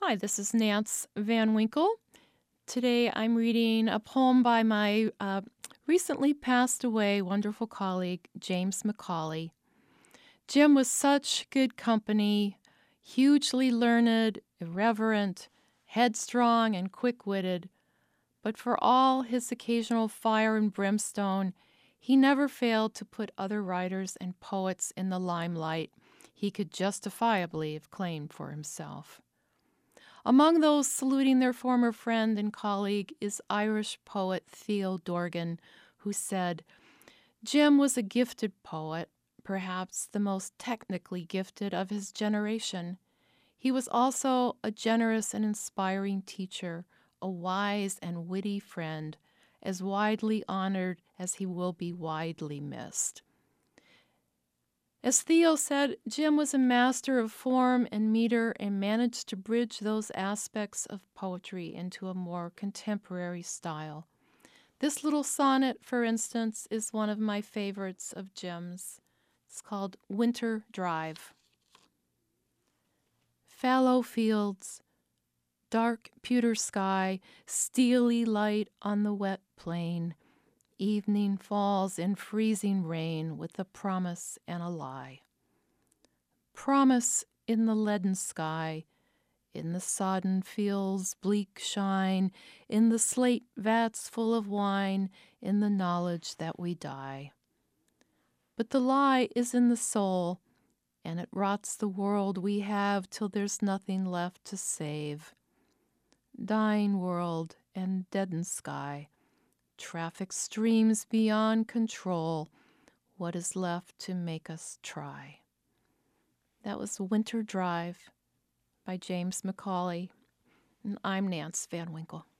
Hi, this is Nance Van Winkle. Today I'm reading a poem by my recently passed away wonderful colleague, James Macaulay. Jim was such good company, hugely learned, irreverent, headstrong, and quick witted, but for all his occasional fire and brimstone, he never failed to put other writers and poets in the limelight he could justifiably have claimed for himself. Among those saluting their former friend and colleague is Irish poet Theo Dorgan, who said, "Jim was a gifted poet, perhaps the most technically gifted of his generation. He was also a generous and inspiring teacher, a wise and witty friend, as widely honored as he will be widely missed." As Theo said, Jim was a master of form and meter and managed to bridge those aspects of poetry into a more contemporary style. This little sonnet, for instance, is one of my favorites of Jim's. It's called Winter Drive. Fallow fields, dark pewter sky, steely light on the wet plain. Evening falls in freezing rain with a promise and a lie. Promise in the leaden sky, in the sodden fields' bleak shine, in the slate vats full of wine, in the knowledge that we die. But the lie is in the soul, and it rots the world we have till there's nothing left to save. Dying world and deadened sky, traffic streams beyond control. What is left to make us try? That was Winter Drive by James Macaulay, and I'm Nance Van Winkle.